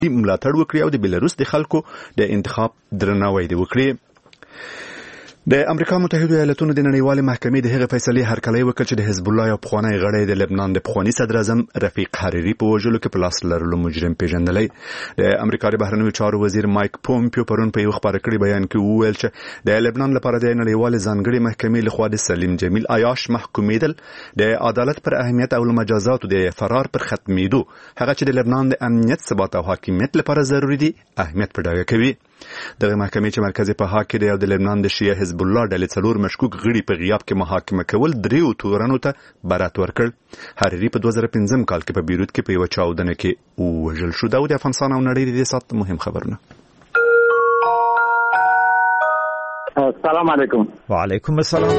ملاتړ وکړي او د بیلاروس د خلکو د انتخاب درناوی وکړي. د امریکا متحده ایالاتونو د نړیوالې محکمې د هغې فیصلې هرکلی وکړ چې د حزب الله یو پخوانی غړی د لبنان د پخواني صدر اعظم رفیق حریري په وژلو کې په لاس لرلو مجرم پیژندلی. د امریکا د بهرنیو چارو وزیر مایک پومپیو پرون په یو خبري کړي بیان کې وویل چې د لبنان لپاره د نړیوالې ځانګړې محکمې لخوا د سلیم جمیل عیاش محکومیدل د عدالت پر اهمیت او مجازاتو د فرار پر ختمېدو هغه چې د لبنان د امنیت ثبات او حاکمیت لپاره ضروري دي اهمیت په ډاګه کوي. دغه محکمې چې مرکزي په هاګ کې د لبنان د شیعه حزب الله ډلې څلور مشکوک غړي په غیاب کې محاکمه کول دریو تورنو ته برات ورکړ. حریري په 2015 کال کې په بیروت کې په یو چاودنه کې وژل شو. دا د افغانستان او نړۍ د سات مهم خبرونه. السلام علیکم. وعلیکم السلام.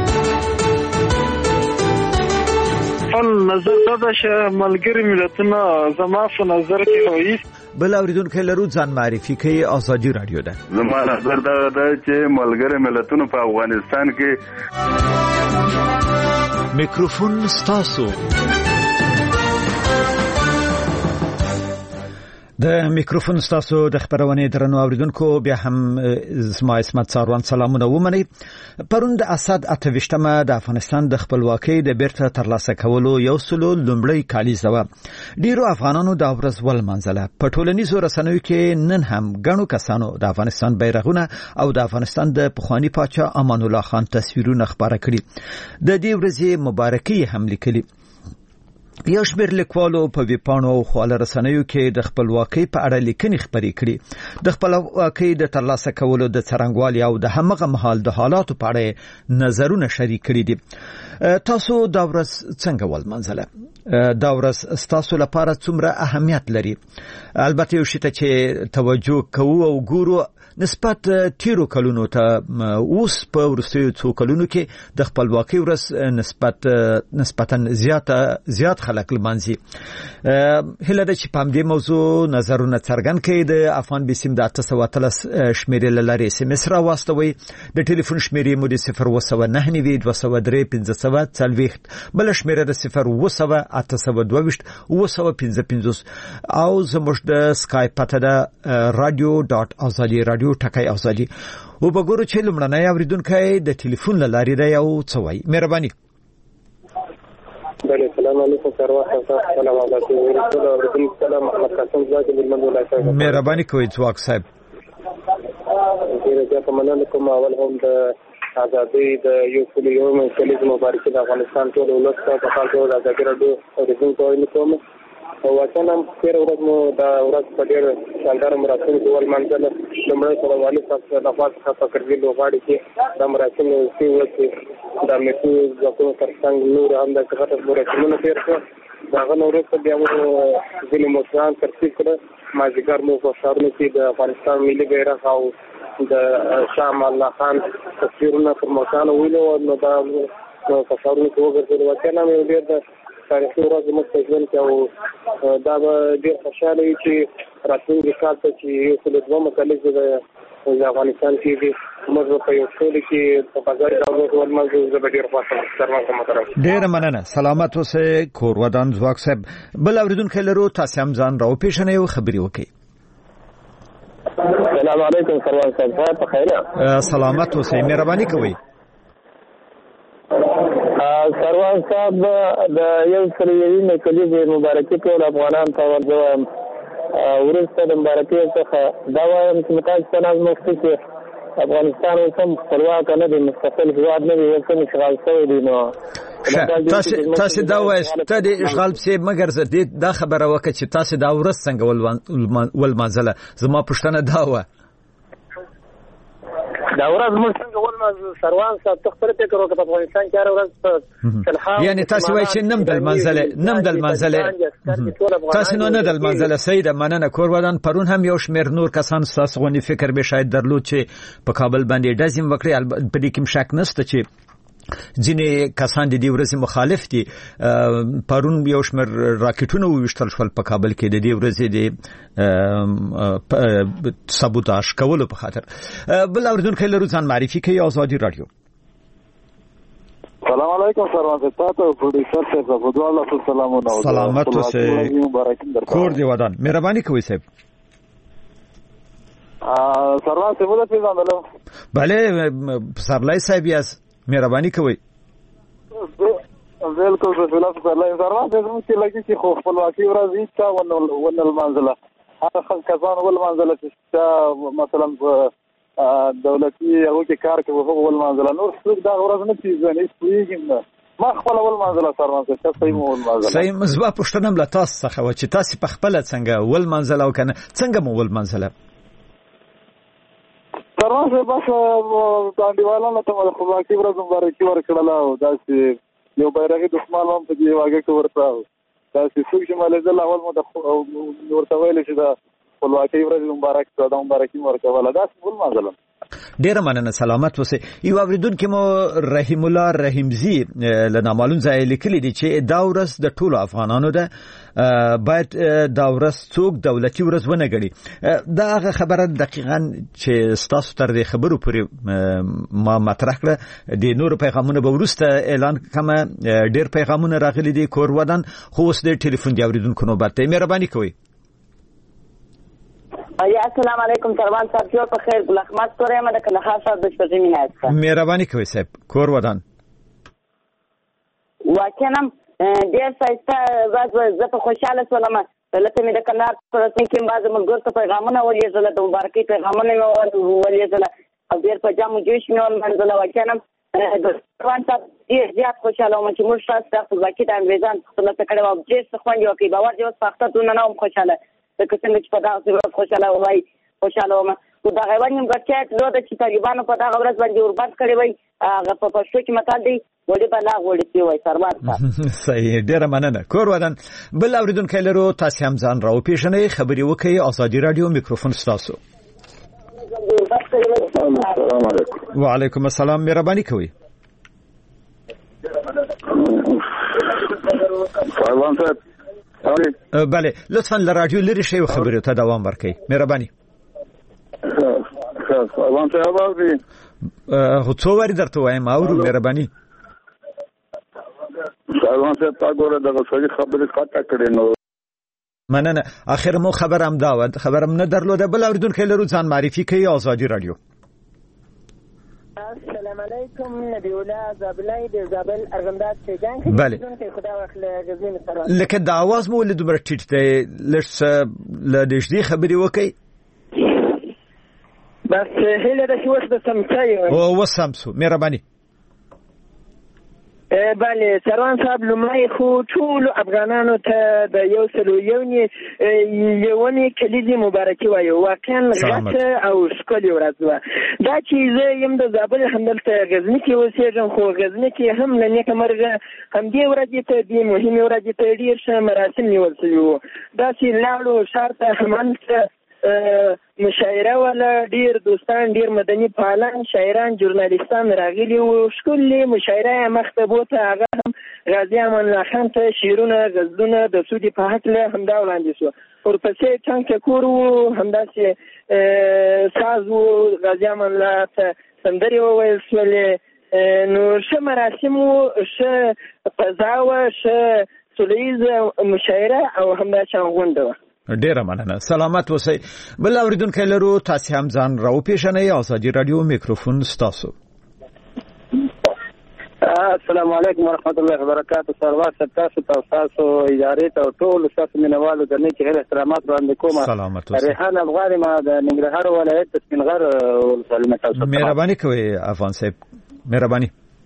نظر دا چې ملګری ملتونه زما په نظر کې رئیس بل اوریدونکو لرو ځان معرفي کوي. ازادي رادیو ده. زما نظر دا چې ملګری ملتونه په افغانستان کې میکروفون ستاسو. د میکروفون ستاسو د خبرونه درنو اوریدونکو بیا هم زما اسمت ساروان سلامونه ومني. پرون د اسد 28مه د افغانستان د خپلواکۍ د بیرته ترلاسه کولو یو سلو لومړی کالیزه و. ډیرو افغانانو د ورځ ول منځله په ټولنیزو رسنیو کې نن هم غنو کسانو د افغانستان بیرغونه او د افغانستان د پخوانی پاچا امان الله خان تصویرونه خبره کړي. د دې ورځې مبارکي هم لیکلي. یو شمېر لیکوالو په ویبپاڼو او خواله رسنیو کې د خپلواکۍ په اړه لیکنې خپرې کړي. د خپلواکۍ د ترلاسه کولو د څرنګوالي او د همغه مهال د حالاتو په اړه نظرونه شریک کړي دي. تاسو دا ورځ څنګه ولمنځله؟ دا ورځ تاسو لپاره څومره اهمیت لري؟ البته یو شی ته چې توجه کوو او ګورو نسبت تیرو کلونو ته اوس په ورستیو څو کلونو کې د خپلواکۍ ورځ نسبتا زیات خلک لمانځي. هله د چې په دې موضوع نظرونه څرګند کړي. د افغان بسیم د 813 شمیرې لارې SMS را واستوي. د ټلیفون شمیرې مو د 009 203 1540 بل شمیره د 0 822 955 او زموږ د سکایپ پته د radio.azadi رادیو ټکای ازادي. او وګورو چې لمړنۍ اوریدونکو د ټلیفون لارې دا یو څه وایي. مهرباني. السلام علیکم سروان السلام علیکم السلام محمد قاسم زاده بلمن ولایت. مهرباني کوئ ځواک صاحب. ډیره زیاته مننه کوم. اول هم د ازادي د یو کلیوم کلیز مبارکي د افغانستان ټول ولس ته په خاطر د ازادي رادیو اوریدونکو کوم او وطنم تیر ورځ مو دا ورځ په ډېر شاندار مراسم کې ولمانځل. لومړی سره والي صاحب د خاص فکرګي لوغاړي کې د مراسم کې وڅ د میټو ځکه ترڅنګ نور هم د څه مراسمونه تیر شو. دا غنورو په بیا مو ځینې مشران ترتیب کړ. مازیګر مو په ښارونو کې د افغانستان ملي بیرغ او د شاه الله خان تصویرونه پر مکان ویلو نو دا په ښارونو کې وګرځېدل. وطن مې ډېر تاریخي ورځ موږ په ژوند کې او دا به ډېر خوشحاله وي چې راتلونکي کال ته چې یو سل دوه کلیزې د افغانستان کې دي موږ په یو ټولي کې په بازار ډول ولمانځو. زه به ډېر خوښ یم. ډېره مننه. سلامت اوسئ کور ودان ځواک صاحب. بل اوریدونکو لرو تاسو هم ځان راوپېژنئ او خبرې وکړئ. السلام علیکم سروان صاحب. په خیر. سلامت اوسئ. مهرباني کوئ. سروان صاحب د یو سره یوې کلیزې مبارکي ټول افغانان ته ورځوم. وروسته د مبارکي څخه دا وایم چې تاسو ته ناز مفتي چې افغانستان اوس هم خپلواک نه دی، مستقل هېواد نه دی، اوس هم اشغال شوی دی. نو تاسو دا وایئ ته د اشغال پسې مګر زه دا خبره وکړه چې تاسو دا ورځ څنګه ولمانځله. زما پوښتنه دا وه دا ورځ موږ څنګه ولمانځو. سروان صاحب ته خپل فکر وکړه په افغانستان کې هر ورځ په تلخام یعنی تاسو وایئ چې نم دل منځله تاسو نه دل منځله. صحیح ده. مننه کور ودان. پرون هم یو شمېر نور کسان ستاسو غوندې فکر به شاید درلود چې په کابل باندې ډزې وکړي. په دې کې شک نشته چې ځینې کسان د دې ورځې مخالف دي. پرون یو شمېر راکټونه وویشتل شول په کابل کې د دې ورځې د سابوتاژ کولو په خاطر. بل اوریدونکو لرو ځان معرفي کوي. ازادي رادیو. سلام علیکم سروان صاحب. پروډوسر صاحب فضل الله سلامونه. سلامت اوسئ کور دی ودان. مهرباني کوئ صاحب. سروان صاحب ولې پیژندلو؟ بله پسرلی صاحب یاست، مهرباني کوئ. بالکل رسول الله صلی الله علیه وسلم چې لګي چې خو خپلواکي ورځ هیڅ ونه المنزله هغه خلک کسان ول منزله چې مثلا دولتي هغه کې کار کوي هغه ول منزله نور څوک دا ورځ نه پیژني هیڅ ما خپل ول منزله سروان څه صحیح مو ول منزله صحیح مزبا پښتنه مل تاسو څخه و چې تاسو په خپل څنګه ول منزله او کنه څنګه مو ول منزله سروان صاحب بس باندېوالانو ته خپلواکي ورځ مبارکي ورکړل او داسې یو بیرغي دښمن هم په دې واګه کې ورته دا څه چې مالې زل اول مو د ورته ویل چې دا خپلواکي ورځ مبارک شه دا مبارکي ورکوله دا ټول مازلم. ډیر مننه، سلامت اوسئ. یو اوریدونکو مو رحیم الله رحیمزی له نامعلوم ځای لیکلی دی چې دا ورځ د ټولو افغانانو ده، باید دا ورځ څوک دولتي ورځ ونه ګڼي. دا هغه خبره دقیقاً چې ستاسو تر دې خبرو پورې ما مطرح کړه. د نور پیغامونه به وروسته اعلان کوم. ډیر پیغامونه راغلي دي کور ودان، خو اوس د ټلیفون دی اوریدونکو نوبت دی. مهرباني کوئ. یا السلام علیکم سروان صاحب، جوړ په خیر. ګل احمد تورې ما د کندهار صاحب د شپږ مینات. مهرباني کوئ صاحب، کور ودان. واقعا ډیر ښایسته زه په خوشاله شولم. لکه مې د کندهار په رسنۍ کې بعضې ملګرو ته پیغامونه ولېږله، د مبارکۍ پیغامونه مې ولېږله او ډېر په جام و جوش مې ولمنځله. واقعا سروان صاحب ډېر زیات خوشاله وم چې موږ ستاسو د خپلواکي د انګریزانو څخه ترلاسه کړې وه. ډېر څه خوند یې وکړ. باور دې اوس په اخته دونه نه وم خوشاله لکه څنګه چې په دغه ورځ خوشاله وای خوشاله وم. خو دغه یوه نیمګړتیا یې درلوده چې طالبانو په دغه ورځ باندې اوربند کړی وای. هغه په پښتو کې متل دی وړې به لا غوړې سوی وای. سروان صاحب صحیح، ډېره مننه. کور ودان. بل اورېدونکی لرو، تاسې هم ځان راوپېژنئ، خبرې وکړئ. ازادي راډیو میکروفون ستاسو. السلام علیکم. وعلیکم السلام، مهرباني کوئ. سروان صاحب بله لطفا له رادیو لرې شئ او خبرې ته دوام ورکړئ. مهرباني. سروان صاحب اورئ؟ خو څو وارې درته وایم اورو. مهرباني. سروان صاحب تا ګوره دغه سړي خبرې قطع کړې نو مننه. اخر مو خبرم داود خبرم نه درلوده. بل اوریدونکی لرو، ځان معرفي کوي. ازادي راډیو. السلام علیکم، نبی الله زابلای د زابل ارغندات پیجان کې. بله خدا واخله غزنی سره لکه د आवाज مو له دومره ټیټ دی، لږ له دې خبرې وکړئ. بس هله د شوس د سمڅای او وسمسو. مهرباني. بله سروان صاحب، لومړی خو ټول افغانانو ته د یو سلو یونې کلیزې مبارکي وایو. واقعا غټه او ښکلې ورځ وه. دا چې زه یم د زابل همدلته غزني کې اوسېږم، خو غزني کې هم له نیکه مرغه همدې ورځې ته دې مهمې ورځې ته ډېر ښه مراسم نیول شوي وو. داسې لاړو ښار ته همالته مشاعره ولا ډیر دوستان، ډیر مدني فعالان، شاعران، ژورنالیستان راغلي وو. ښکلې مشاعره مخته بوته. هغه هم غازي امان الله خان ته شعرونه غزلونه د سودې په هکله همدا وړاندې شو. ورپسې ټنګ ټکور وو، همداسې ساز وو، غازي امان الله ته سندرې وویل شولې. نو ښه مراسم وو، ښه فضا وه، ښه سوله مشاعره او همداشان غونډه وه. ډیره مننه، سلامت اوسئ. بل اوریدونکی لرو، تاسې هم ځان راوپېژنئ. ازادي راډیو میکروفون ستاسو. السلام علیکم ورحمت الله وبرکاته. سروان صاحب تاسو ته تاسو ادارې ته ټول تاسو مینوالو د نیک هیله احترامات وړاندې کوم. سلامت اوسئ. ریحان افغاني ما د ننګرهار ولایت د سپینغر ولسوالۍ تاسو. مهرباني کوئ افغان صاحب، مهرباني.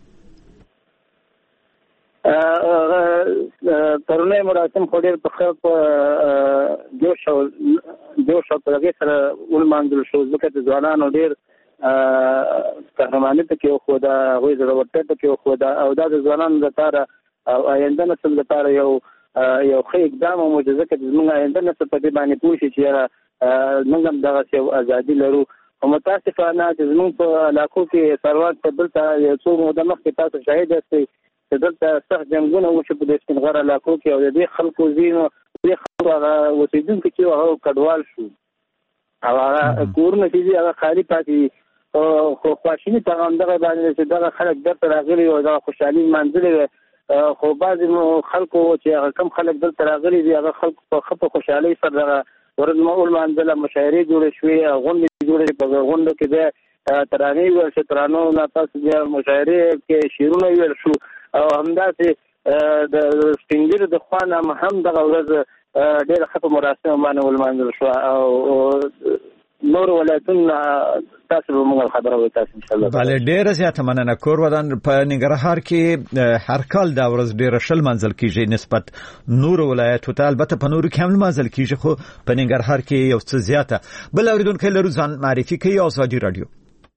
ترونه مراسم خو ډېر په ښه جوش او په هغې سره ولمانځل شو، ځکه د ځوانانو ډېر قهرماني پکې وښوده، هغوی زړورتیا پکې وښوده او دا د ځوانانو لپاره او آینده نسل لپاره یو ښه اقدام و چې ځکه زموږ آینده نسل په دې باندې پوه شي چې یاره موږ هم دغسې یو ازادي لرو. خو متاسفانه چې زموږ په علاقو کې سروان په دلته یو څو موده مخکې تاسو شاهد یاستئ چې دلته سخت جنګونه وشو په دې سپینغر علاقو کې او د دې خلکو ځینو دې خلکو هغه اوسېدونکي چې هغه کډوال شو او هغه کورونه چې دي هغه خالي پاتې. خو خواشیني په همدغه باندې چې دغه خلک دلته راغلي او دغه خوشحالي لمانځلې وې. خو بعضې خلکو چې هغه کم خلک دلته راغلي دي هغه خلکو په ښه په خوشحالۍ سره دغه ورځ ولمانځله، مشاعرې جوړې شوې، غونډې جوړې په غونډه کې د ترانې ویل شو، ترانو نه تاسو بیا مشاعرې کې شعرونه ویل شو او همداسې د سپینګیر د خوا نه هم دغه ورځ ډېر ښه په مراسمو باندې ولمانځل شو او نور ولایتونه تاسو به موږ خبره وکړو تاسو ان شاء الله. بله ډېره زیاته مننه. کور ودان په ننګرهار کې هر کال دا ورځ ډېره شل منځل کیږي نسبت نور ولایتو ته، البته په نورو کې هم منځل کیږي خو په ننګرهار کې یو څه زیاته. بل اوریدونکو لرو ځان معرفي کوي آزادي رادیو.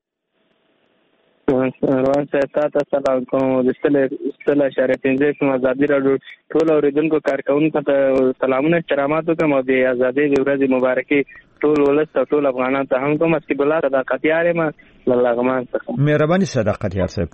روان صاحب تاسو سلام کوم. د ستل اشاره 15 کوم آزادي رادیو ټول اوریدونکو کارکونکو ته سلامونه احترامات کوم او د آزادۍ د ورځې مبارکي ټول ولست او ټول افغانان ته هم کوم. اسکی بلا صداقت یاره ما لغمان څخه مهرباني صداقت یار صاحب.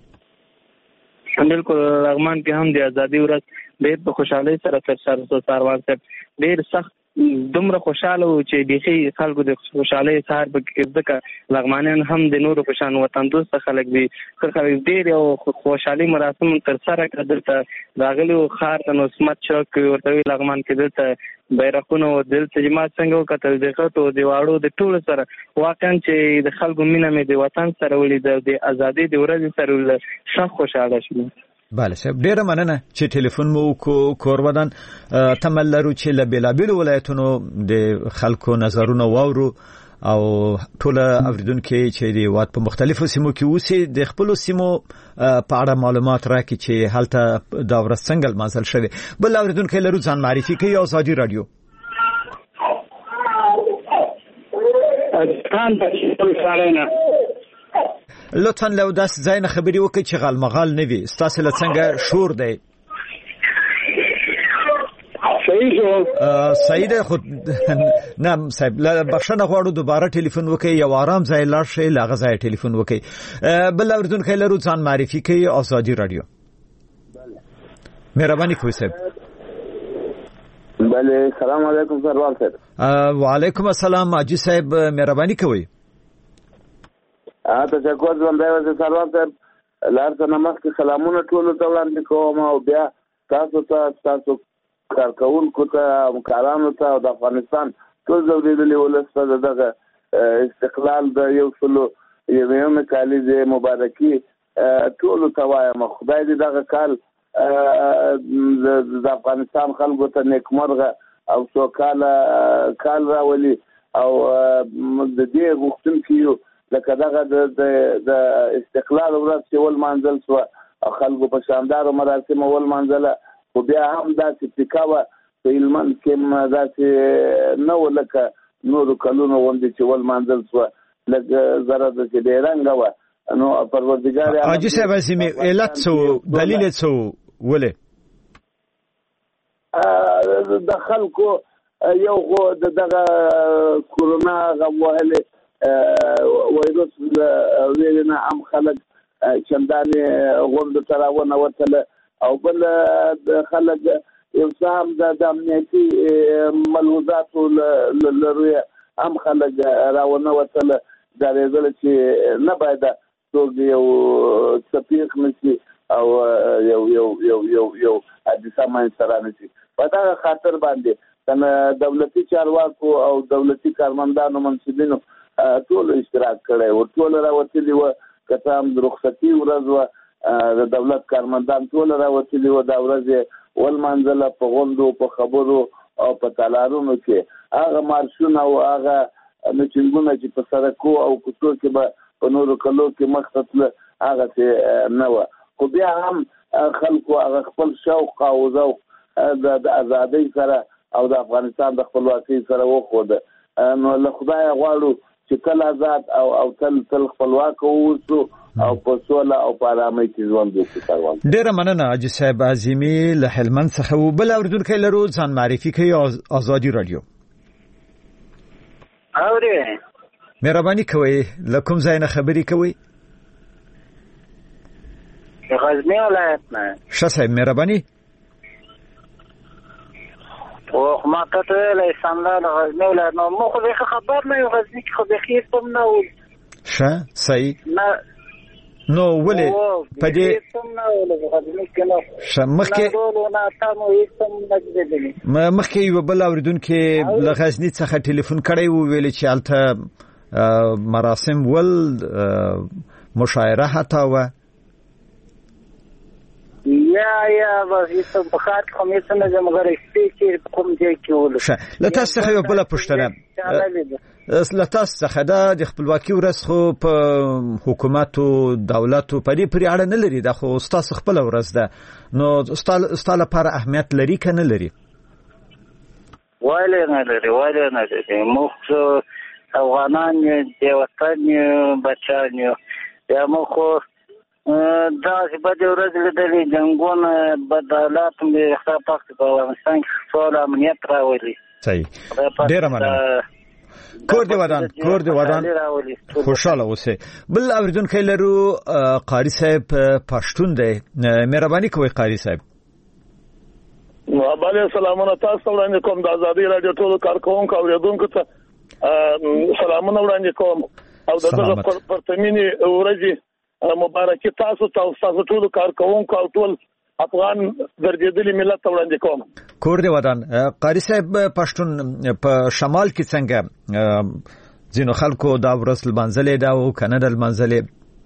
بالکل لغمان کې هم د آزادۍ ورځ ډېر په خوشحالۍ سره سروان صاحب ډېر سخت دومره خوشاله و چې بيخي خلکو د خوشحالۍ سهار په کې ځکه لغمانیان هم د نورو په شان وطن دوست خلک دي. خلک ډېر او خوشحالي مراسم تر سره کړل. راغلو خار ته نو سمت چوک ورته لغمان کې دلته بیرغونه او دلته جماعت څنګه وکتل دغه ته دی واړو د ټول سره واقعا چې د خلکو مینه مې د وطن سره ولید د ازادۍ د ورځې سره شخ خوشاله شوم. بله صاحب ډیره مننه چې ټلیفون مو کور ودان. تمل لرو چې له بیلابیلو ولایتونو د خلکو نظرونه واورو او ټول اوریدونکو چې د وات په مختلفو سیمو کې اوسي د خپل سیمو په اړه معلومات راکړي چې هلته دا ورځ څنګه لمانځل شوی. بل اوریدونکو لرو ځان معرفي کوي آزادي رادیو. لطفاً لو داس ځای نه خبري وکړي چې غالمغال نه وي ستاسو له څنګه شور دی. صحیح ده خو نه صاحب بخښنه غواړو دوباره ټلیفون وکړئ یو آرام ځای لاړ شئ لاغه ځای ټلیفون وکړئ. بل اوریدونکو لرو ځان معرفي کوي آزادي رادیو. مهرباني کوئ صاحب. بله سلام علیکم سروان صاحب. وعلیکم السلام حاجی صاحب مهرباني کوئ. تشکر زمدای وزیر سروان صاحب لارته نماز کې سلامونه ټول ته وړاندې کوم او بیا تاسو کارکونکو ته همکارانو ته او د افغانستان ټول ځوړېدلي ولس ته دغه استقلال د 101 کالیزې مبارکي ټول ته وایم. خدای دې دغه کال د افغانستان خلکو ته نیکمرغه او سوکاله کال راولي او د دې غوښتونکو لکه دغه د استقلال ورځ چې ولمانځل شو خلکو په شاندار مراسم ولمانځله خو بیا هم داسې پکاوه په هلمند کې داسې نه و لکه نورو کلونو غوندې چې ولمانځل شو لږ زره داسې بېرنګه وه. نو پروردګار حاجي صاحب عظیمي علت څه دلیل یې څه ولې د خلکو یو خو دغه کورونا غم وهلې وایروس ویرنه عام خلک چندانې غونډو ته راونوتله او بل خلک یو څه هم د امنیتي ملحوظاتو لرویه هم خلک راونوتله ډارېدله چې نه باید څوک یو څه پیښ نشي او یو حادثه منځته رانشي. په دغه خاطر باندې دولتي چارواکو او دولتي کارمندانو منصبینو ټول اشتراک کړی و ټول راوتلي وه که څه هم د رخصتي ورځ وه د دولت کارمندان ټول راوتلي وه دا ورځ یې ولمانځله په غونډو په خبرو او په تالارونو کې هغه مارشونه او هغه میټینګونه چې په سړکو او کوڅو کې به په نورو کلو کې مخته تله هغسې نه وه خو بیا هم خلکو هغه خپل شوق او ذوق د ازادۍ سره او د افغانستان د خپلواکۍ سره وښوده. نو له خدایه غواړو چې تل آزاد او تل خپلواک اوسو او په سوله او په ارامۍ کې ژوند وکړو. ډېره مننه حاجي صاحب عظیمي له هلمند څخه. بل اوریدونکی لرو ځان معرفي کوي آزادي رادیو. اورې مهرباني کوئ له کوم ځای نه خبرې کوئ؟ غزنی ولایت نه. ښه صاحب مهرباني. او ما ته له اسلام د غزنی ولایت نو مو خو به خبر نه یو غزنی کې خو به خیر تم نه و. ښه صحیح نه نو ولې په دې مخکې یو بل اوریدونکو له غزنی څخه ټلیفون کړی و ویل چې الته مراسم ول مشاعره حتی و یا بس په خاط کمیسونه د مګر سپیچ کوم ځای کې ول لته څه یو بل پښتنه لته څه د خپلواکي ورځ خو په حکومت او دولت په دې پرې اړه نه لري د خو استاد خپل ورځ ده نو استاد لپاره اهمیت لري کنه لري وایله نه لري مخ افغانان د وطن بچان یا مخ دا چې په دې ورځ لیدلې جنگونه بدلات مې خپل په افغانستان کې ټول امنیت راولي صحیح ډیر مننه کور دی ودان خوشاله اوسه بل اوریدونکو لرو قاری صاحب پښتون دی مهرباني کوئ قاری صاحب وعلیکم السلام تاسو وړاندې کوم د ازادي رادیو ټول کارکونکو اوریدونکو ته سلامونه وړاندې کوم او دغه پرتمینی ورځي مبارکي تاسو ټول کارکونکو او ټول افغان ګرځېدلي ملت وړاندې کوم کور دی ودان قاری صاحب پښتون په شمال کې څنګه ځینو خلکو دا ورځ لمانځلې دا او کنه د لمانځلې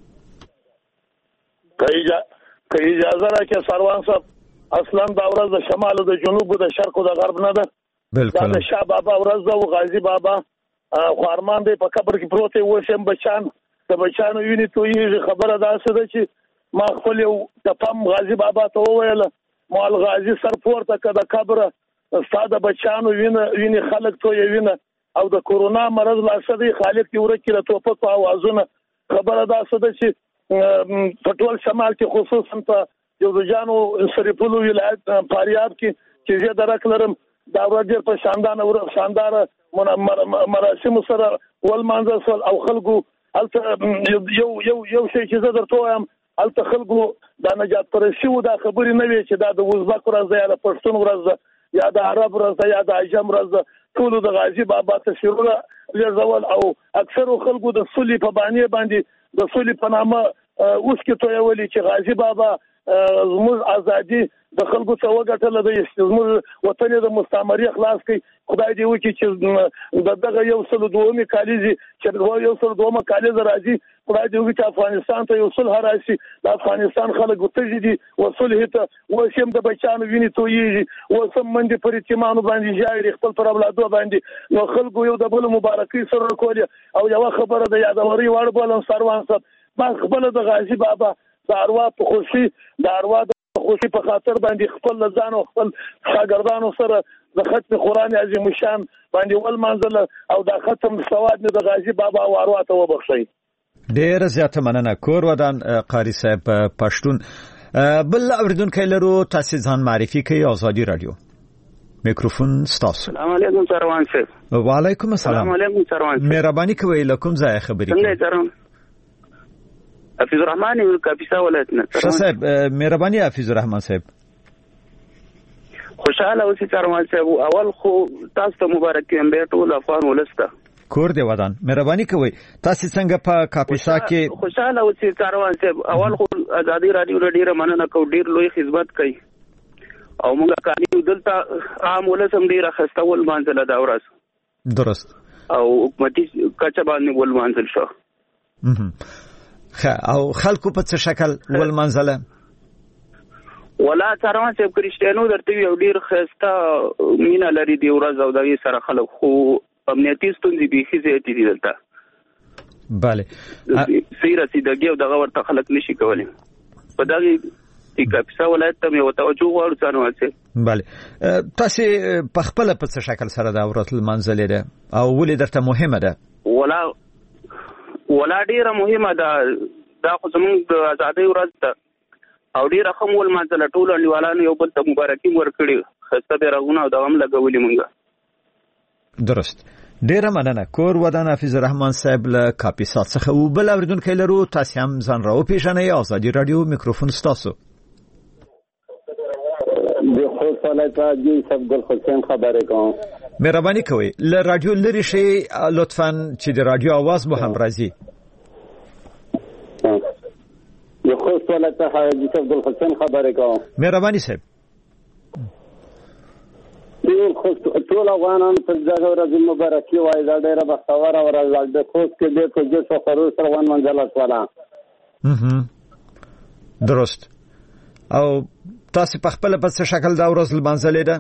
که اجازه راکړئ سروان صاحب اصلا دا ورځ د شمال او د جنوب او د شرق او د غرب نه ده بالکل دا شاه بابا ورځ ده او غازی بابا خو ارمان دی په قبر کې پروت و شم بچان د بچانو ویني تویږي خبره دا څه ده چې ما خپل یو د پم غازی بابا ته وویل مال غازی سر پورته کړه د قبر استاد بچانو ویني خلک توې ویني او د کورونا مرض لاسه دی خالق کی ورکه له توپک په اوازونه خبره دا څه ده چې په ټول شمال کې خصوصا په جوزجانو سریپولو ولایت فاریاب کې زه درک لرم دا ورځ په شاندار مراسم سره ول مانځل او خلکو یو شی چې زه درته وایم الته خلکو دا نجات پرستی و دا خبرې نه وي چې دا د وزبک ورځ ده یا د پښتون ورځ ده یا د عرب ورځ ده یا د عجم ورځ ده ټول د غازی بابا تشریفونه لرزول او اکثر خلکو د سولې په باندې د سولې په نامه اوس کې تویولي چې غازی بابا زموږ ازادي د خلکو څخه وګټل د زموږ وطن د مستعمري خلاص کړي خدای دې وکړي چې دغه یو سل دومي کالیزي چې یو سل دومه کالیز راځي خدای دې وکړي چې افغانستان ته یو صلح راشي د افغانستان خلک وتجدي وصلح ته وسیم د بچانو ویني تويږي وسم منډي پر اعتماد باندې جاري خپل پر اولادو باندې نو خلکو یو د بل مبارکي سره کولې او یو خبره د یادوري وړ بولم سروان صاحب ما خپل د غازی بابا د اروا په خوشي د اروا د خوشي په خاطر باندې خپل ځان او خپل شاګردانو سره د ختم قرآن عظیم شان باندې ول منزل او د ختم سواد د غازی بابا او اروا ته وبخشي ډیر زیاته مننه کور ودان قاری صاحب پښتون بل اوریدونکو لرو تاسو ځان معرفي کوي ازادي رادیو میکروفون ستاسو السلام علیکم سروان صاحب وعلیکم السلام علیکم سروان مهرباني کوئ لکم ځای خبرې څنګه حفیظ الرحمن کاپیسا ولایتنا صاحب مهرباني حفیظ الرحمن صاحب خوشاله اوسئ سروان صاحب اول خو تاسو ته مبارک یم به ټول افغان ولسته کور دی ودان مهرباني کوئ تاسو څنګه په کاپیسا کې خوشاله اوسئ سروان صاحب اول خو ازادي رادیو ډیره مننه کوم ډیر لوی خدمت کوي او موږ کاري دلته عام ولسم ډیره خستول مانځل دا ورځ درست او حکومتي کچه باندې ول مانځل شو او خلکو په څه شکل ول منزله ولا سروان صاحب کرشتيانو درته یو ډیر خسته مینا لري دی ورځ او دغه سره خلک خو امنیتي ستونزې به خېزه دي دلته bale سیره سیدګي او دغه ورته خلک نشي کولای په دغه کاپیسا ولایت ته یو توجه غواړو سروان صاحب bale تاسو په خپل په څه شکل سره دا ورته منزله ده او ولې درته مهمه ده ولا ډیره مهمه ده دا خو زموږ د ازادۍ ورځ ده او ډیره ښه مول مانځله ټولو انډیوالانو یو بل ته مبارکي ورکړي ښایسته بیرغونه او دغه هم لګولي مونږ درست ډیره مننه کور ودان حفیظ الرحمن صاحب له کاپیسا څخه او بل اوریدونکو لرو تاسو هم ځان راو پیژنئ ازادي رادیو میکروفون ستاسو د خو صلاته جی سب ګل حسین خبره کوم مهرباني کوئ له رادیو لري شي لطفا چې د رادیو आवाज مو هم راځي د خو صلاته حاجی سب ګل حسین خبره کوم مهرباني صاحب ټول افغانانو ته دغه ورځ مبارکي وایي. دا ډېره بختوره ورځ ده. خوست کې ډېر په جوش او خروش سره ونمنځله شوله. درست. او تاسو په خپل په څه شکل دا ورځ لمانځلې ده؟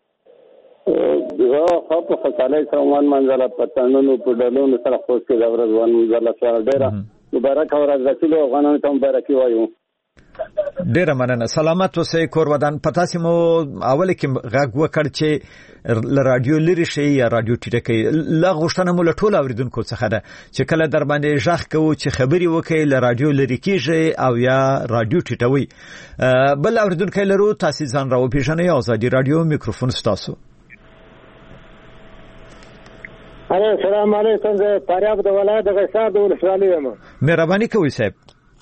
خو په خوشحالۍ سره ونمنځله، په تنونو په ډلونو سره خوست کې دا ورځ ونمنځله شوله. ډېره مبارکه ورځ ده. ټولو افغانانو ته مبارکي وایو. ډیره مننه. سلامت اوسئ کور ودان. پتا سي مو اول کې غږ وکړ چې ل رادیو لري شي یا رادیو ټیټه کوي. لا غوښتنه مو له ټول اوریدونکو څخه ده چې کله در باندې ژغ کوو چې خبري وکړي ل رادیو لري کیږي او یا رادیو ټیټوي. بل اوریدونکو لرو تاسو ځان راو پیژنئ. ازادي رادیو میکروفون ستاسو. السلام علیکم. زه فاریاب د ولایت د غصار د ولسوالۍ یم. مهرباني کوئ صاحب.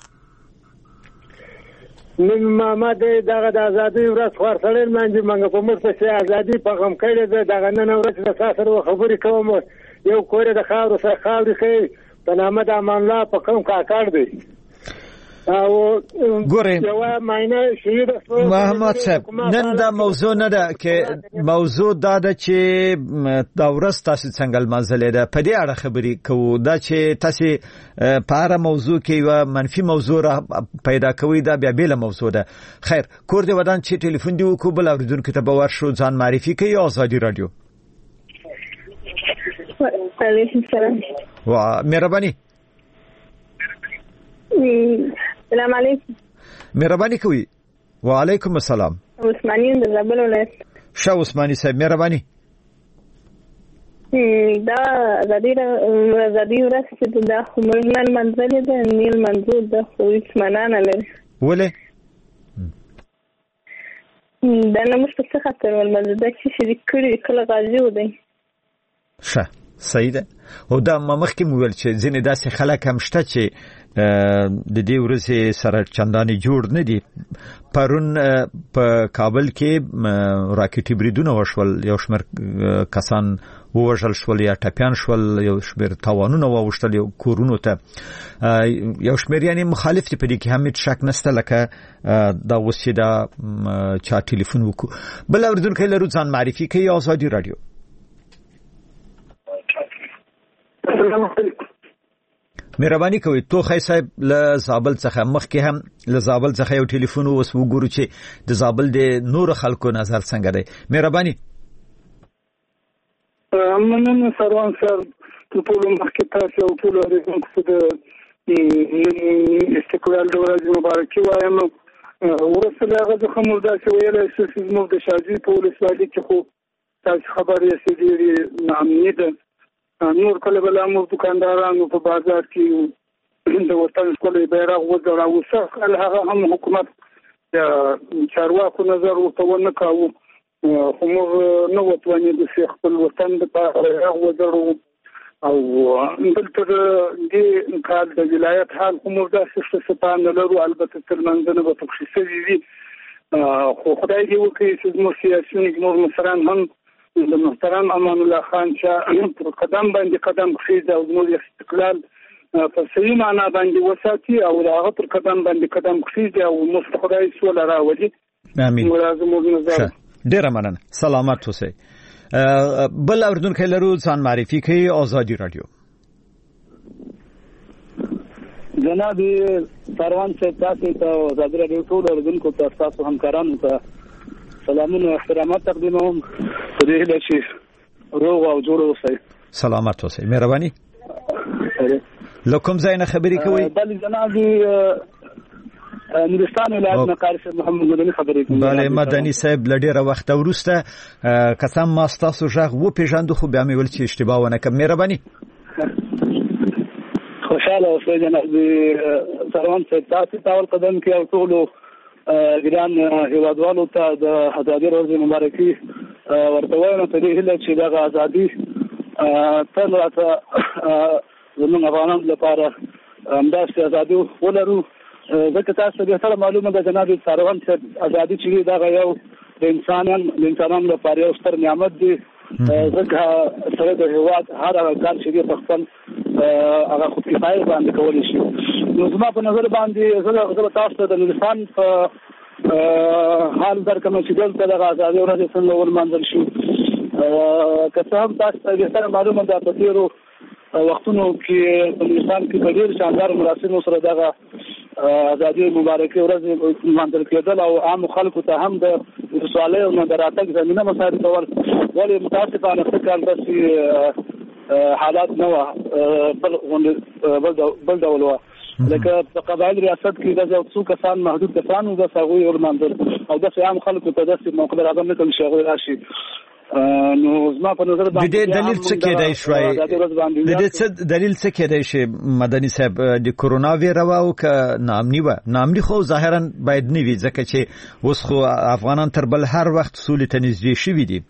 ما دغه د ازادۍ ورځ خورسړی لمانځي. موږ په موږ پسې ازادي په غم کړې ده. دغه نن ورځ د تا سره خبرې کوم. یو کور د خاورو سره خاورې ښیي په نامه د امان الله په کوم کاکړ دی. او ګورې محمد صاحب نن دا موضوع نه ده کې موضوع دا ده چې دا ورځ تاسو څنګه لمانځلې ده. په دې اړه خبرې کوو. دا چې تاسو په اړه موضوع کې یو منفي موضوع را پیدا کوي دا بیا بیل موضوع ده. خیر کور دې ودان چې ټلیفون دی وکړو بل اوریدونکو ته به ورشو ځان معرفي کوي. ازادي رادیو. علیکم السلام. مهرباني. السلام علیکم. مهرباني کوي. وعلیکم السلام. عثماني د زابل ولایت. شاه عثماني صاحب مهرباني. دا ازادي ورځ چې دا خمرنن منځلې ده نیل منظور د خو اسمنانه لري. ولې؟ دا نه مش څه خاطر ول دا چې شریک کړي کله غازی و دی. ښه صحیح ده. او دا مخکې مو ویل چې ځینې داسې خلک هم شته چې د دې ورځې سره چندانې جوړ نه دي. پرون په کابل کې راکټي بریدونه وشول. یو شمېر کسان ووژل شول یا ټپیان شول. یو شمېر تاوانونه واوښتل کورونو ته. یو شمېر یعنی مخالف دي په دې کې هم هیڅ شک نشته. لکه دا اوس چې دا چا ټلیفون وکړو. بل اوریدونکی لرو ځان معرفي کوي. ازادي رادیو. السلام علیکم. مهرباني کوي. توخی صاحب له زابل څخه مخکې هم له زابل څخه یو ټلیفون اوس وګورو چې د زابل د نور خلکو نظر څنګه دی. مهرباني. مننه سروان سر ټول مخکې تاسو او ټول اوریدونکو ته استقلال د ورځې مبارکي وایم. ورسره هغه خمر دا چې ویل چې زموږ د شاجي په ولسوالۍ کې خو تاسو خبر یې چې ډېری نامني ده. نور کله بل امو دکاندارانو په بازار کې د وطن ښکلی بیرغ وځړاوه. سخت هغه هم حکومت چارواکو نظر ورته ونه کاوه. خو موږ نه وتوانېدو چې خپل وطن دپاره بیرغ وځړو. او دلته د دې کال د ولایت حال خو موږ داسې ښه څه نه لرو. البته تر منځونه به پکښې شوي وي. خو خدای دې وکړي چې زموږ سیاسیون زموږ مشران هم د محترم امان الله خان چې پر قدم باندې قدم کېږدي او زموږ استقلال په صحیح معنا باندې وساتي او د هغه پر قدم باندې قدم کېږدي او موږ خدای سوله راولي. امين. ډیره مننه. سلامت اوسئ. بل اوریدونکو لرو ځان معرفي کوي. ازادي رادیو. جناب سروان صاحب تاسو ته ازادي رادیو ټول اوریدونکو ته تاسو همکارانو ته سلامونه او احترامات تقدیموم. په دې هیله چې روغ او جوړ اوسئ. سلامت اوسئ. مهرباني. لکم ځای نه خبرې کوي. بله جناب نورستان ولایت نه قاری صاحب محمد مدني خبرې کوي. بله مدني صاحب له ډېره وخته وروسته قسم ما ستاسو غږ وپېژندو خو بیا مې ویل چې اشتباه ونه کړم. مهرباني. خوشحاله اوسئ جناب سروان صاحب. تاسو ته اول قدم کې او ټولو ګران هیوادوالو ته د ازادي ورځې مبارکي ورته وایم. په دې هیله چې دغه ازادي تل راته زموږ افغانانو لپاره همداسې ازادي ولرو. ځکه تاسو به سره معلومه ده جناب سروان صاحب ازادي چې دغه یو د انسانانو لپاره یو ستر نعمت دی. ځکه سره د هیواد هر هغه کار چې په خپل هغه خود کفایه باندې کولی شي. نو زما په نظر باندې زه تاسو ته د نورستان په حال درکوم چې دلته دغه ازادي ورځ څنګه ولمانځل شي. که څه هم تاسو ته د سره معلومه ده په تیرو وختونو کې په افغانستان کې په ډېر شاندار مراسمو سره دغه ازادي مبارکي ورځ لمانځل کېدل او عام خلکو ته هم د ولسوالۍ او د راتګ زمینه مساعد کول، ولې متاسفانه څه کال داسې حالات نه وه بل ډول وه. لکه په قبایل ریاست کې د څو کسان محدود کسان وو بس هغوی ورمانځل او داسې عام خلکو ته داسې موقع برابر نه کړل چې هغوی راشي. نو زما په نظر باندې د دې دلیل څه کېدای شوی؟ د دې څه دلیل څه کېدای شي مدني صاحب؟ د کورونا ویرا او ک نامني و نامني خو ظاهرا باید نه وي ځکه چې اوس خو افغانان تر بل هر وخت سولې ته نږدې شوي دي.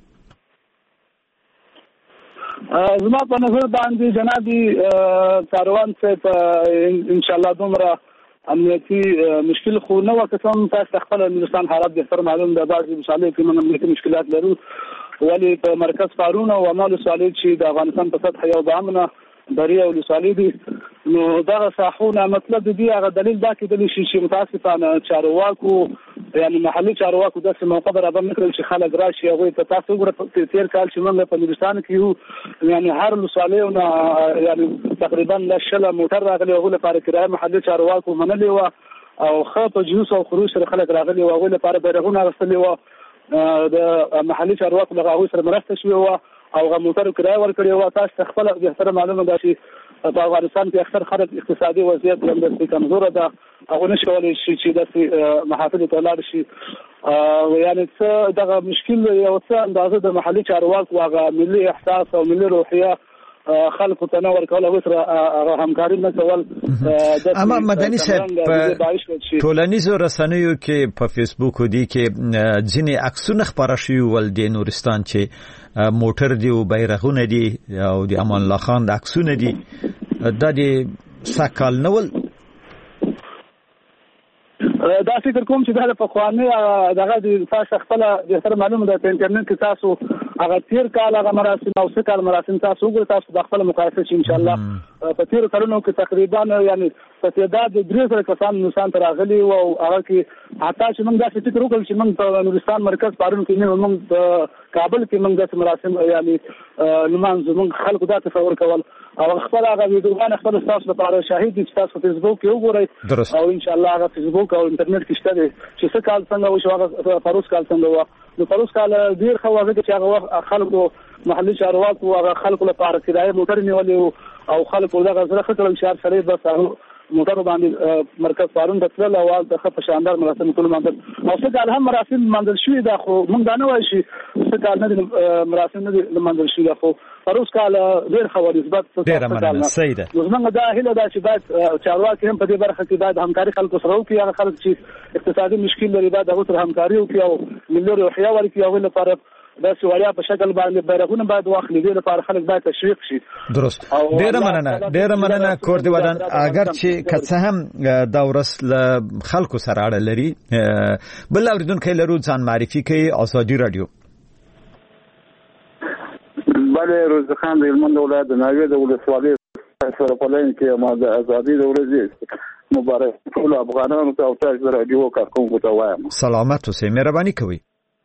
زما په نظر باندې جنابي کاروان صاحب ان شاء الله دومره امنیتي مشکل خو نه وکړم. تاسو خپل هندستان حالات به تر معلوم ده، بعضي مثالي کې موږ امنیتي مشکلات لرو، ولی په مرکز فارون او عمل سوالي چې د افغانستان په سطح یو بامنه بری او سوالي دي. نو دغه ساحونه مطلب دی هغه دلیل دا کېدلی شي چې متاسفانه چارواکو یعنی محلي چارواکو داسې موقع برابر نه کړل چې خلک راشي. هغوی ته تاسو وګورئ تیر کال چې موږ په هندوستان کې یو یعنی هر ولسوالیونه یعنی تقریبا 10 موټر راغلي، هغوی لپاره کرایه محلي چارواکو منلې وه او ښه په جلوس او خروج سره خلک راغلي وو، هغوی لپاره بیرغونه اخیستلي وو، د محلي چارواکو له هغوی سره مرسته شوې وه او هغه موټرو کرایه ورکړې وه. تاسو ته خپله بهتره معلومه ده چې په افغانستان کې اکثر خلک اقتصادي وضعیت هم داسې کمزوره ده، هغوی نشي کولی شي چې داسې محافلو ته ولاړ شي. یعنې څه دغه مشکل یو څه اندازه د محلي چارواکو هغه ملي احساس او ملي روحیه خلکو ته نه ورکول، هغوی سره همکاري نه کول. اما مدني صاحب په ټولنیزو رسنیو کې په فیسبوک دی کې ځینې عکسونه خپاره شوي ول د نورستان چې موټر دی او بیرغونه دي او د امان الله خان د عکسونه دي، دا د سکال نه ول. دا فکر کوم چې دا د پخواني دغه د تاسو خپل بهتر معلومه ده په انټرنیټ کې تاسو هغه تیر کال هغه مراسم او څه کال مراسم تاسو وګورئ، تاسو د خپل مقایسه شي ان شاء الله. په تیر کلونو کې تقریبا یعنی په تعداد 300 کسان نورستان ته راغلي او هغه کې حتی چې موږ داسې فکر وکړل چې موږ په نورستان مرکز پارون کې نه، موږ په کابل کې موږ داسې مراسم یعنی لمانځو، موږ خلکو دا تصور کول او خپل هغه ویډیوګان خپل تاسو لپاره شاهد دي چې تاسو په فیسبوک کې وګورئ او ان شاء الله هغه فیسبوک او انټرنیټ کې شته چې څه کال څنګه وشو، هغه پروس کال څنګه و. نو پروس کال ډیر خو هغه چې هغه خلکو محلي چارواکو هغه خلکو لپاره کرایه موټر نیولې او خلکو دغه زړه خطر شهر سره بس هغه موټر باندې مرکز فارون د تل او د خپ شاندار مراسم ټول مانځل او څه کال هم مراسم مانځل شوې ده، خو موږ دا نه وایو چې څه کال نه مراسم نه مانځل شوې ده، خو پروس کال ډیر خو نسبت ډیر مننه سیده. موږ دا هیله ده چې باید چارواکي هم په دې برخه کې باید همکاري خلکو سره وکړي، هغه خلک چې اقتصادي مشکل لري باید هغه سره همکاري وکړي او ملي روحیه ورکړي، هغه لپاره دا سوالیا په شکل باندې بیرغونه باید واخلي، دې لپاره خلک باید تشویق شي. درست. ډیر مننه کور دی ودان. اگر چې کڅه هم دا ورس له خلکو سره اړه لري، بل اوریدونکو لرو ځان معرفي کوي. ازادي رادیو. بله روزخان د هلمند ولایت د ناوې د ولسوالۍ سره په لاین کې ما د ازادي د ورځې مبارک ټول افغانانو ته او تاسو د رادیو کارکونکو ته وایم سلامت اوسئ، مهرباني کوئ.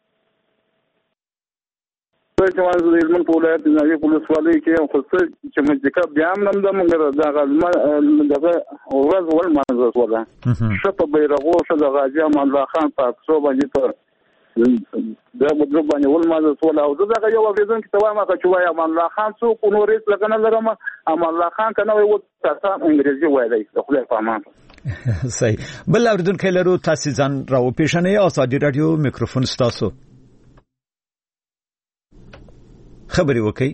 چې واز د هلمند په ولایت د ناوې په ولسوالۍ کې خصوصي چې مځکه بیا هم نم د مونږ د غلمه دغه ورځ ول منځ ولا شپه بیرغو شو د غازی امان الله خان په څو باندې په دا مدرب باندې ول منځ ولا او دغه یو ورځن کې توامه چې وای امان الله خان څو نورې لګنه لرم امان الله خان کنه وای تاسو انګریزي وایي د خپل فهمان صحیح. بل اوریدونکو لرو تاسو ځان راو پیښنې ازادي رادیو میکروفون ستاسو خبري وکي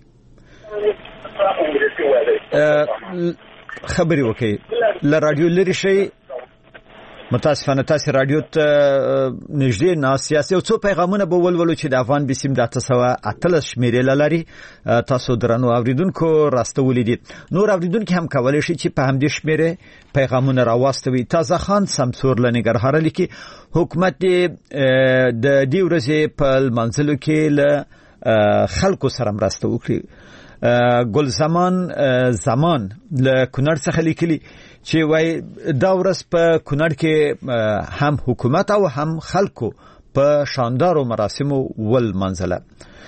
ل رادیو لري شي متاسفانه تاسو رادیو ته نږدې نه سیاسي او څو پیغامونه به ولولو چې د افغان بسیم د 813 شمیرې لري تاسو درنو اوریدونکو راستولې دي. نور اوریدونکو هم کولای شي چې په همدې شمیرې پیغامونه راوستوي. تازه خان سمسور لنګرهار لیکي حکومت د دې ورځې په منځلو کې له خلکو سره مرسته وکړي. ګل زمان له کونړ څخه لیکلي چې وای دا ورځ په کونړ کې هم حکومت او هم خلکو په شاندارو مراسمو ول منځله.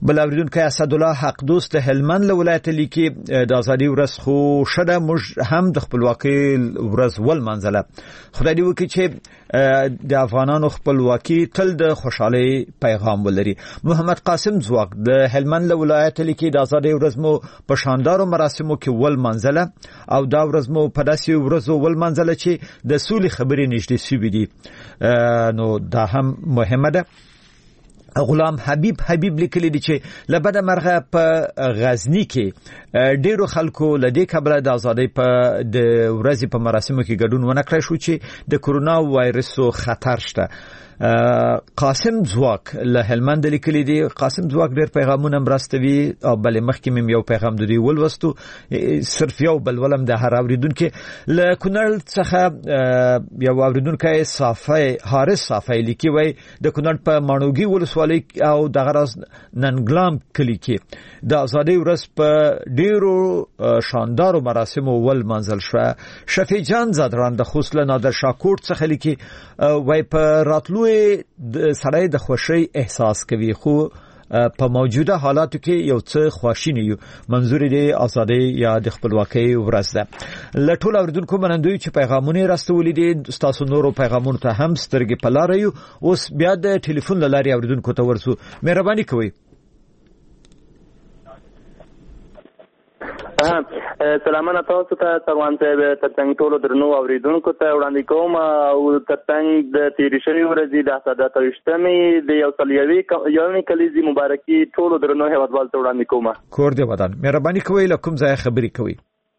بل اوریدونکو اسد الله حق دوست هلمند ولایت لیکي د ازادي ورځ خو شډه موږ هم د خپلواکۍ ورځ ول منځله خدای دې وکړي چې د افغانانو خپلواکي تل د خوشحالي پیغام ولري. محمد قاسم زواق د هلمند ولایت لیکي د ازادي ورځ مو په شاندارو مراسمو کې ول منځله او دا ورځ مو په داسې ورځو ول منځله چې د سولې خبرې نږدې شوې دي. نو دا هم مهمه ده. غلام حبیب لیکلی دی چې لبد مرغه په غزنی کې ډیرو خلکو لدې کبله د ازادۍ په د ورځې په مراسمو کې ګډون ونه کړی شو چې د کورونا وایرسو خطر شته. قاسم زواک له هلمند لیکلی دی. قاسم زواک ډیر پیغامونه مرستوي او بل مخکې مم یو پیغام دوی ولوستو صرف یو بل ولم د هر اوریدونکو له کونړ څخه یو اوریدونکو صافی حارث صافی لیکي وای د کونړ په مانوګي ولسوالۍ او د غرض ننګلام کلی کې د ازادۍ ورځ په ډیرو شاندارو مراسمو ول منځل شو. شفیع جان زادران د خوسله نادر شاکوټ څخه لیکي وای په راتلو سړی د خوشی احساس کوي خو په موجوده حالاتو کې یو څه خواشینی یو. منظور دی ازادي یا د خپلواکۍ ورځ ده. لټول اوریدونکو منندوی چې پیغامونه راستولې دي تاسو نورو پیغامونو ته هم سترګې په لار یو. اوس بیا د ټلیفون لاري اوریدونکو ته ورسو. مهرباني کوئ. سلامونه تاسو ته تروان صاحب ترڅنګ ټولو درنو اوریدونکو ته وړاندې کوم او ترڅنګ د تیرې شوې ورځې د 27مې د یوې کلیزي مبارکي ټولو درنو هیوادوالو ته وړاندې کوم. کور دې ودان. مهرباني کوئ له کوم ځای خبرې کوئ؟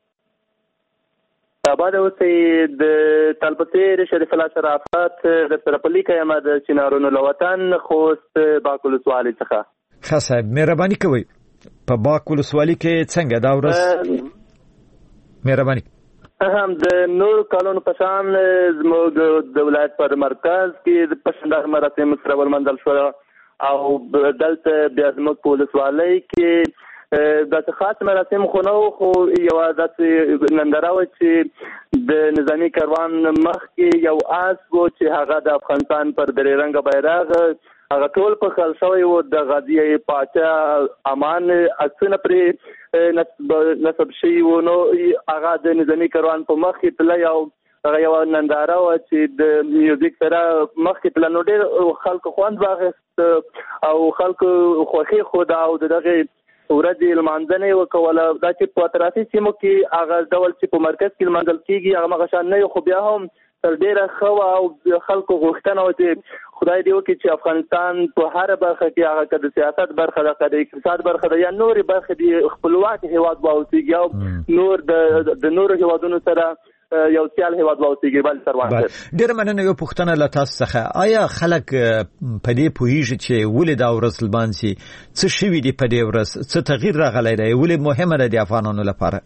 آباد اوسئ. د تلپتیر شریف الله شرافت د سرپلی کیمه د چنارونو لوطن خوست باک ولسوالۍ څخه. ښه صاحب مهرباني کوئ. په باک ولسوالۍ کې څنګه دا ورځ؟ مهرباني. هم د نور کالونو په شان زموږ د ولایت پر مرکز کې د پښندار مراسم سره ولمنځل شو او دلته بیا زموږ په ولسوالۍ کې د خاص مراسم خو نو خو یو داسې ننداره و چې د نظامی کاروان مخ کې یو آس و چې هغه د افغانستان پر درې رنګه بیرغ هغه ټول په خل شوی و د غازی پاچا امان عکسونه پرې نسب شي و. نو هغه د نظامی کاروان په مخ کې تل یو ننداره و چې د میوزیک سره مخ کې تل نو ډېر خلکو خوند واخیست او خلکو خوښي خو دا او دغه ورځې لمانځنه وکوله. دا چې په اطرافي سیمو کې هغه ډول چې په مرکز کې لمانځل کېږي هغه مغشان نه خو بیا هم تر ډیره خو او خلکو غوښتنه و چې خدای دې وکړي چې افغانستان په هر برخه کې هغه د سیاست برخه ده د اقتصاد برخه ده یا نور برخه دي خپلواک هیواد واوسيږي او نور د نور هیوادونو سره یو سیال هیواد واوسيږي. بل سروان ډیر مننه. یو پوښتنه له تاسو څخه آیا خلک په دې پوهیږي چې ولې دا ورځ لمانځي څه شوي دي په دې ورځ څه تغییر راغلی دی ولې مهمه ده د افغانانو لپاره؟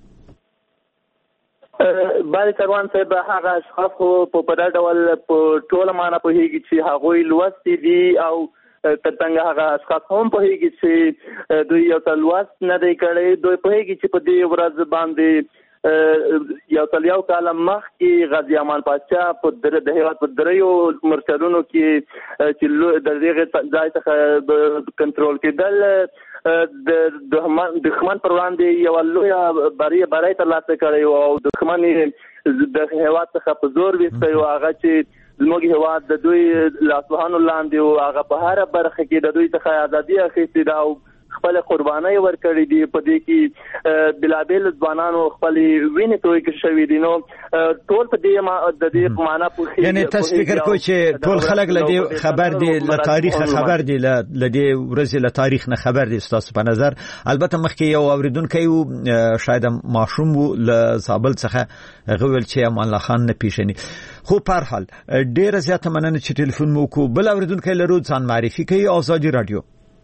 باندې سروان صاحب هغه اشخاص په پدې ډول په ټول معنا په هیږي چې هغه لوستي دي او ترڅنګ هغه اشخاص هم په هیږي چې دوی یو تلوست نه دی کړی. دوی په هیږي چې په دې ورځ باندې یو تلیاو کال مخکې غازی امان پاچا په د هیواد په دریو مرکزونو کې چې د دغه ځای څخه کنټرول کېدل د دښمن پر وړاندې یو لوی بری ترلاسه کړی او دښمن د هیواد څخه په زور ویستی او هغه چې زموږ هیواد د دوی لاسوهانو لاندې او هغه په هر برخه کې د دوی څخه ازادي اخیستې ده او خپل قرباني ورکړي دي. په دې کې بلابل ځوانانو خپل وینې توی کې شوي دي. نو ټول په دې د دې معنا په یعنی تاسو فکر کوئ چې ټول خلک له دې خبر دي له تاریخ خبر دي له دې ورځې له تاریخ نه خبر دي تاسو په نظر؟ البته مخکې یو اوریدونکو شاید ماشوم له زابل څخه غوول چې امان الله خان نه پیښني خو په هر حال ډیره زیاته مننه چې ټلیفون مو کو. بل اوریدونکو لرو ځان معرفي کوي. آزادي رادیو.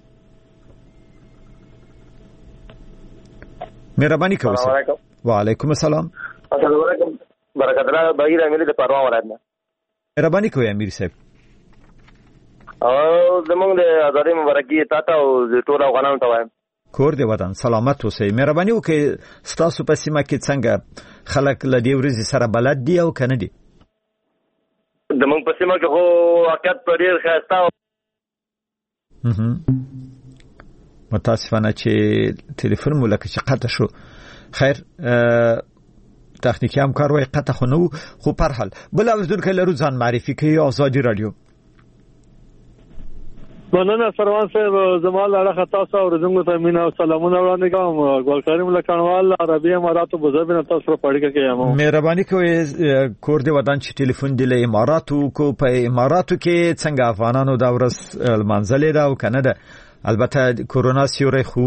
مهرباني کوئ. وعلیکم السلام. السلام علیکم. برکت الله بغیر امیر د پروان ولایت نه. مهرباني کوئ امیر صاحب. او زمونږ د ازادۍ مبارکي تاسو او ټول افغانانو ته وایم. کور دې ودان سلامت اوسئ. مهرباني وکړئ ستاسو په سیمه کې څنګه خلک له دې ورځې سره بلد دي او کنه دي؟ زمونږ په سیمه کې خو واقعیت ډېر ښایسته متاسفانه چې ټلیفون مو لکه چې قطع شو. خیر تخنیکی همکار وای قطع خو نو خو پر حال بل اوریدونکو لرو ځان معرفي کوي آزادي رادیو. مننه سروان صاحب زمال اړه تاسو اوریدونکو ته مینا او سلامونه وړاندې کوم. ګل کریم لکانوال عربي امارات ابو ظبي نه تاسو په اړه کې یم. مهرباني کوئ کور دی ودان چې ټلیفون دی له اماراتو کو په اماراتو کې څنګه افغانانو دا ورس منځلې دا او کنه ده البته کرونا سیوري خو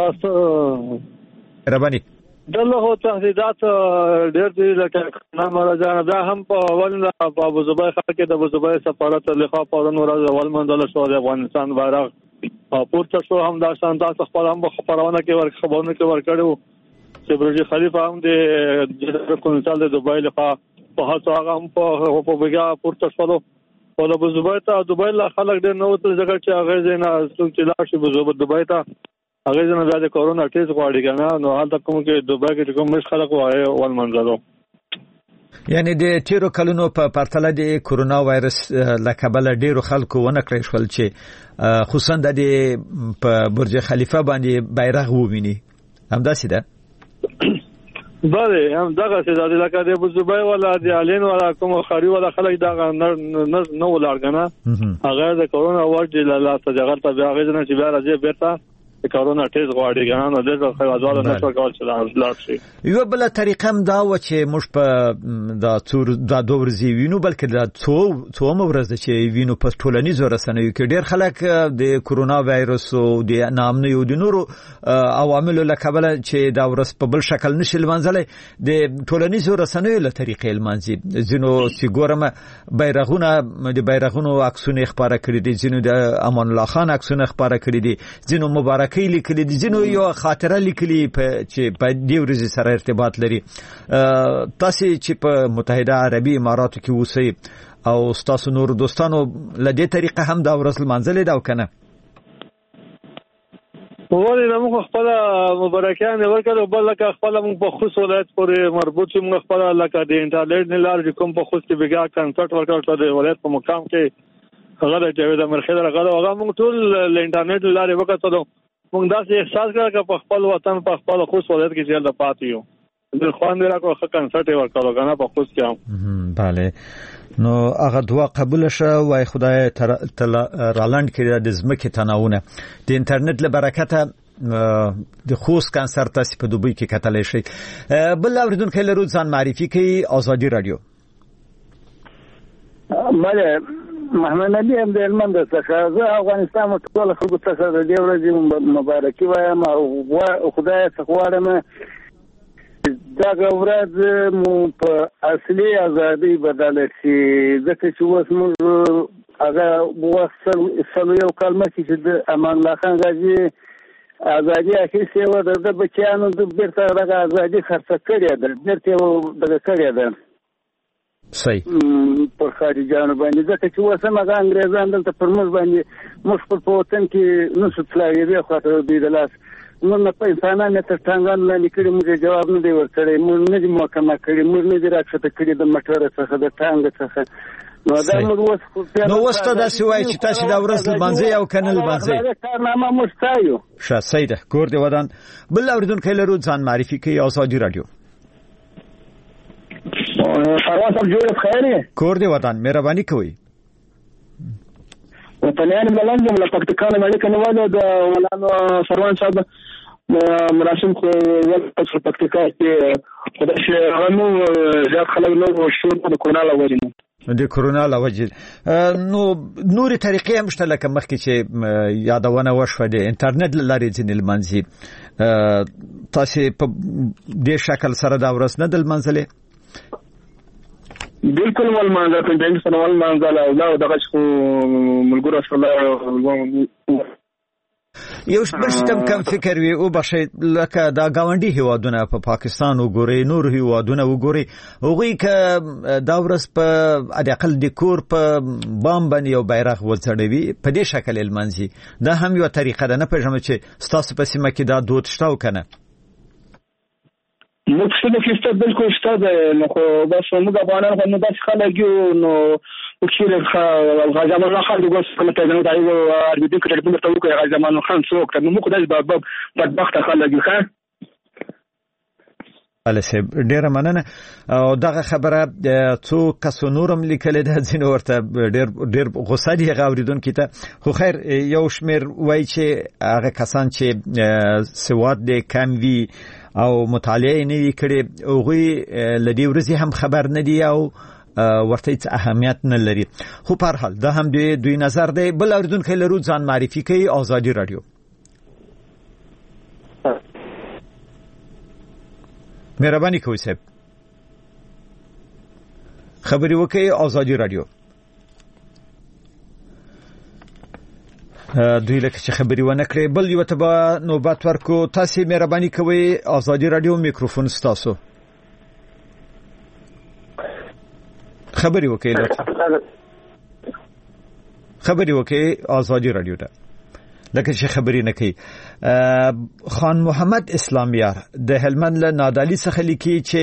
مهرباني دغه تهدیدات ډېر دي لکه نه مرجان دا هم په اول په ابو ظبي کې د ابو ظبي سفارت لخوا پرون ورځ اول منځله شو د افغانستان بیرغ پورته شو هم دا شان تاسو خپل هم خبرونه کې خبرونه کې ورکړو چې برج خلیفہ هم د کونسل د دوبۍ لخوا په هڅه هغه هم په بګا پورته شو په ابو ظبي ته دوبۍ لا خلک ډېر نو ته ځکه چې هغه زینا څوک چې لا شي ابو دوبۍ ته هغه زنه د کورونا ټیسټ غواړي کنه نو حالت کوم کې دوبۍ کې کوم مش خلک وایي ول منځلو یعنی د تیرو کلونو په پرتله د کورونا وایرس لکبل ډیرو خلکو ونه کړی شول چې خصوصا د په برج خلیفہ باندې بیرغ وویني همداسې ده. بله هم دغه څه د لکه د ابو ظبي ولا د علین ولا کوم خاري ولا خلک دغه نه ولارګنه هغه د کورونا وایرس له تجارت ته هغه نه چې بیا راځي بیرته کورونا ټیسټ غواړي کنه د خلکو نشو کول چې لاړ شي. یو بل طریقه هم دا و چې موږ په دا دوه ورځې وینو بلکې دا څو ورځې چې وینو په ټولنیزو رسنیو کې ډېر خلک د کورونا وایرس او د نامنو یو د نورو عواملو لکبل چې دا ورځ په بل شکل نشي لمنځلې د ټولنیزو رسنیو له طریقې لمنځي. ځینو چې ګورم بیرغونو عکسونه خبره کړي دي ځینو د امان الله خان عکسونه خبره کړي دي ځینو مبارک لیکلي دي ځینو یو خاطره لیکلي چې په دې ورځ سره ارتباط لري. تاسو چې په متحده عربي اماراتو کې اوسئ او تاسو نور دوستانو له دې طریقه هم دا ورځ منځلې دا وکنه ولې نه موږ خپل مبارکان ورکړو بل لکه خپل موږ په خصوص ولایت پورې مربوط موږ خپل لکه د انټرنیټ نه لار کوم په خصوص کې بګا کنسرت ورکړو د ولایت په مقام کې هغه د جاوید امرخیل هغه موږ ټول له انټرنیټ لارې وکړو. موږ داسې احساس کړ چې په خپل وطن په خپل خصوص ولایت کې چې د پاتې یو د خوان دی راکو ښه کنسرت ورکړو کنه په خصوص کې bale نو هغه دعا قبول شه وای خدای رالاند کړي د زمکه تناونه د انټرنیټ له برکته د خوست کنسرت تاسو په دوبۍ کې کتلی شي. بل اوریدونکو لرو ځان معرفي کوي آزادي رادیو. بله محمد نبی هم د هلمند څخه زه افغانستان ټول خلکو څخه د دې ورځې مبارکي وایم او خدای څخه غواړم دغه ورځ مو په اصلي ازادي بدله شي ځکه چې اوس موږ هغه سلو یو کال مخکې چې د امان الله خان غازي ازادي اخیستې وه د بچیانو بیرته دغه ازادي خرڅه کړې ده بیرته یې دغه کړې ده صحیح پر خارجانو باندې ځکه چې اوس هم هغه انګریزان دلته پر موږ باندې موږ په وطن کې نشو تللی یوې خواته دوی د لاس موږ نه په انسانان تر ټانګانو لاندې کړي موږ جواب نه دی ورکړی موږ نه دي محاکمه کړي موږ نه دي راکښته کړي د موټره څخه د ټانګ څخه نو دا موږ اوس ته داسې وایي چې تاسو دا ورځ لمانځئ او که نه لمانځئ کارنامه موږ ستایو ښه صحیح ده کور دې ودان. بل اورېدونکی لرو ځان معرفي کوي آزادي رادیو. سروان صاحب جوړ خیر کور دی ودان مهرباني کوي وطنيان بلند من پکتیکان ملک نواله د مولانا سروان صاحب مراسم خو ول په پکتیکا کې خدای شه غنو زیات خلک نو شو د کورونا لوجه د کورونا لوجه نو نوري طریقې هم شته لکه مخکې چې یادونه وشوه د انټرنیټ لارې ځینې لمانځي تاسو په دې شکل سره دا ورځ نه دل منځلې بالکل ول مانځه په دې سره ول مانځه او دغه څو ملګرو سره یو شپږم کم فکر وی او بشي لکه دا گاونډي هیوادونه په پاکستان وګوري نور هیوادونه وګوري هغوی ک دا ورس په اقل د کور په بام باندې یو بیرغ وڅړوي په دې شکل المنځي دا هم یو طریقه ده نه پېژنم چې ستاسو په سیمه کې دا دود شته وکنه مقصد کې ست بالکل شته نو خو بس موږ افغانان غو نه بس خلک یو نو چې غازي امان الله خان دغه کومه ته نه دایو اړیدل کړي په تاسو کې غازي امان الله خان څوک ته نو خدای بدبخت خلک ښه السه ډیره مننه او دغه خبره څو کسو نورم لیکل د ځین ورته ډیر غوسه دي غوړیدونکو ته خو خیر یو شمیر وای چې هغه کسان چې سواد د کم وی او مطالعه نه کړي اوغه لدی ورځي هم خبر نه دی او ورته هیڅ اهمیت نه لري خو په هر حال دا هم دوی نظر دی بل اوریدونکو لرو ځان معرفي کوي آزادي رادیو مهرباني کوئ صاحب خبري وکي آزادي رادیو دوی لکه چې خبري ونه کړې بل یو ته نوبت ورکو تاسو مهرباني کوئ آزادي رادیو میکروفون ستاسو خبري وکي خبري وکي آزادي رادیو ته لکه چې خبري نه کوي خان محمد اسلامیار د هلمند له نادالی څخه لیکي چې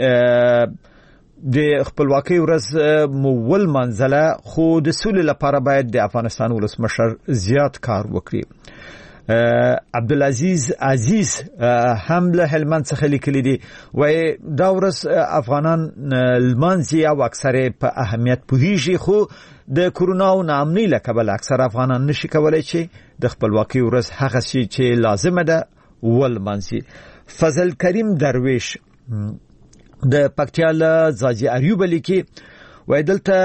د خپلواکۍ ورځ مول منځله خو د سولې لپاره باید د افغانستان ولسمشر زیات کار وکړي عبدالعزیز عزیز هم له هلمند څخه لیکلي دي وای دا ورځ افغانان لمانځي او اکثره په اهمیت پوهیږي خو د کورونا او ناامنۍ له کبله اکثر افغانان نشي کولای چې د خپلواکۍ ورځ هغه شی چې لازمه ده ولمانځي فضل کریم درویش د پکتیال زاجی اریوب لیکي وای دلته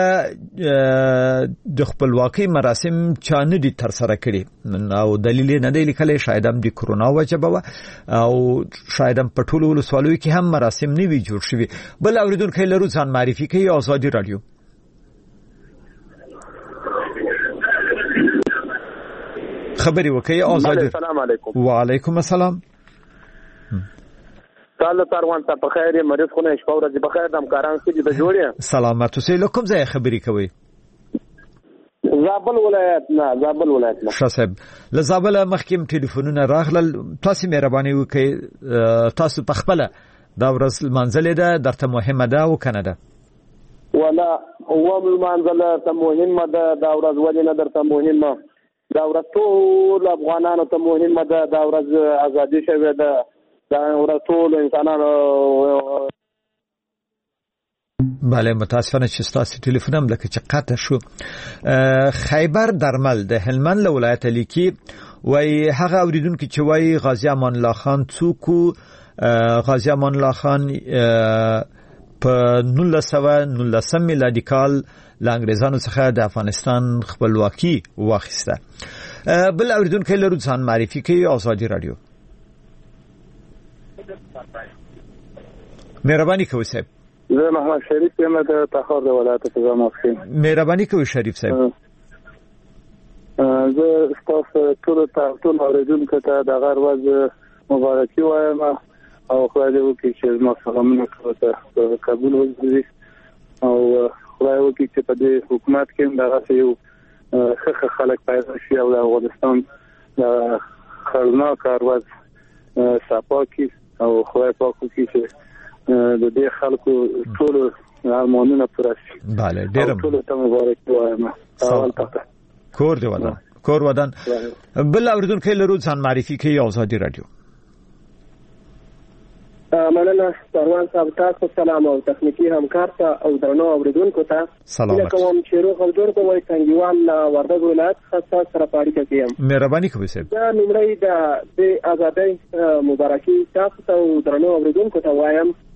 د خپلواکۍ مراسم چا نه دي تر سره کړي او دلیل نه دی لیکلی شاید هم د کورونا وجبه و او شاید هم په ټولو ولسوالیو کې هم مراسم نه وي جوړ شوي بل اوریدونکو لرو ځان معرفي کوي آزادي رادیو خبري وکي آزادي السلام علیکم وعلیکم السلام تعالی پروان ته بخیر مریض خو نه شپه ورځ بخیر د همکاران سره د جوړیا سلامات اوسئ کوم ځای خبري کوي زابل ولایت نه شاسب له زابل مخکیم ټلیفونونه راغلل تاسو مهرباني وکي تاسو په خپل دا ورځ منځلې ده درته مهمه ده او کنه ده ولا هو منځله ته مهمه ده دا ورځ ولې نه درته مهمه دا ورځ ټول افغانانو ته مهمه ده دا ورځ ازادي شوه ده دا ورځ ټول انسانانو بله متاسفانه چې تاسو ټلیفون هم لکه چې قطع شو خیبر درمل د هلمند له ولایت لیکي وای هغه اوریدونکو چې وای غازی امان الله خان څوک غازی امان الله خان په 1919 میلادي کال له انګريزانو څخه د افغانستان خپلواکي واخیسته بل اوریدونکو لرو ځان معرفي کوي آزادي رادیو مهرباني کوئ صاحب زه محمد شریف یم د تخار د ولایت څخه مخکې مهرباني کوئ شریف صاحب زه تاسو ټول اوریدونکو ته د غر ورځ مبارکي وایم او خدای دې وکړي چې ما سلامونه کوته قبول وکړي او خدای وکړي چې په دې حکومت کې دغه یو ښه خلک پیدا شي او د افغانستان د خلنا کاروز صفاکي او خدای پاک وکړي چې د دې خلکو ټول ارمانونه پوره شي bale ډیر ټول ته مبارکي وایم اول ته کور ودان بل اوریدونکو لرو ځان معرفي کوي آزادي رادیو مننه پروان صاحب تاسو سلام او تخنیکی همکار ته او درنو اوریدونکو ته سلام کوم چې روغ او جوړ کوی څنګهوال وردګ ولایت خاصه سره پاړی کوي مهرباني کوئ صاحب دا نمړی د ازادۍ مبارکي تاسو ته او درنو اوریدونکو ته وایم